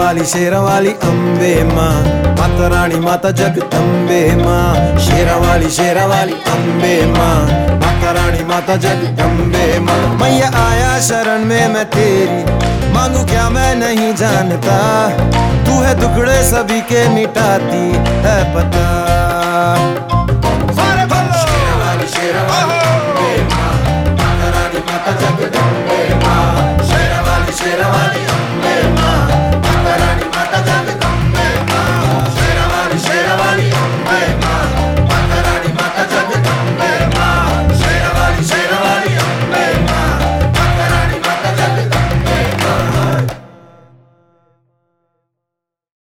शेरा वाली अम्बे माँ, माता रानी माता जगदम्बे माँ। शेरा वाली अम्बे माँ, माता रानी माता जगदम्बे माँ। मैया आया शरण में मैं तेरी, मांगू क्या मैं नहीं जानता, तू है दुखड़े सभी के मिटाती है पता। शेरा वाली अम्बे माँ, माता रानी माता जगदम्बे